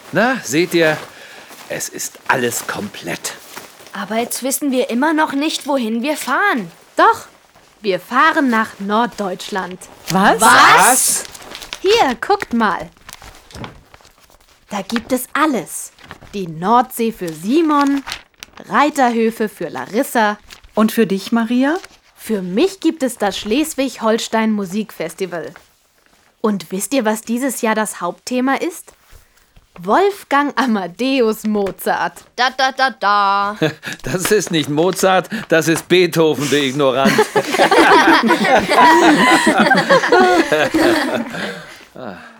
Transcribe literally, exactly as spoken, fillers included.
Na, seht ihr, es ist alles komplett. Aber jetzt wissen wir immer noch nicht, wohin wir fahren. Doch, wir fahren nach Norddeutschland. Was? Was? Hier, guckt mal. Da gibt es alles. Die Nordsee für Simon, Reiterhöfe für Larissa. Und für dich, Maria? Für mich gibt es das Schleswig-Holstein Musikfestival. Und wisst ihr, was dieses Jahr das Hauptthema ist? Wolfgang Amadeus Mozart. Da, da, da, da. Das ist nicht Mozart, das ist Beethoven, du Ignorant. Ah.